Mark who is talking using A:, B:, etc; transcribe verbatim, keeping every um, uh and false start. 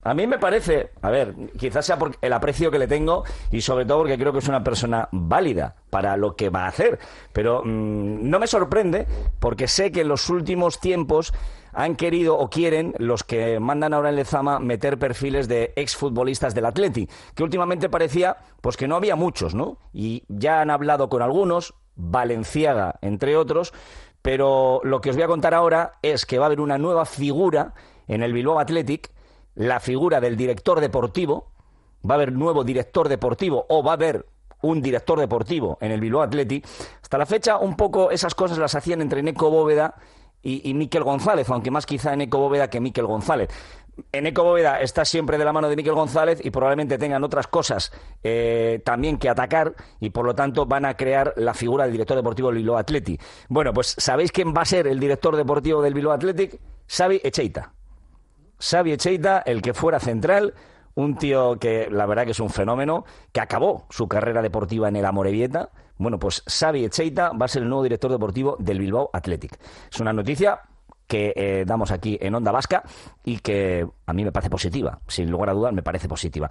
A: A mí me parece, a ver, quizás sea por el aprecio que le tengo y sobre todo porque creo que es una persona válida para lo que va a hacer. Pero mmm, no me sorprende porque sé que en los últimos tiempos han querido o quieren los que mandan ahora en Lezama meter perfiles de exfutbolistas del Atleti, que últimamente parecía pues que no había muchos, ¿no? Y ya han hablado con algunos, Valenciaga entre otros, pero lo que os voy a contar ahora es que va a haber una nueva figura en el Bilbao Athletic, la figura del director deportivo. Va a haber nuevo director deportivo o va a haber un director deportivo en el Bilbao Athletic. Hasta la fecha un poco esas cosas las hacían entre Neco Bóveda y, y Mikel González, aunque más quizá Neco Bóveda que Mikel González. Eneco Bóveda está siempre de la mano de Mikel González y probablemente tengan otras cosas eh, también que atacar y por lo tanto van a crear la figura del director deportivo del Bilbao Athletic. Bueno, pues ¿sabéis quién va a ser el director deportivo del Bilbao Athletic? Xavi Echeita. Xavi Echeita, el que fuera central, un tío que la verdad que es un fenómeno, que acabó su carrera deportiva en el Amorebieta. Bueno, pues Xavi Echeita va a ser el nuevo director deportivo del Bilbao Athletic. Es una noticia que eh, damos aquí en Onda Vasca y que a mí me parece positiva, sin lugar a dudas me parece positiva.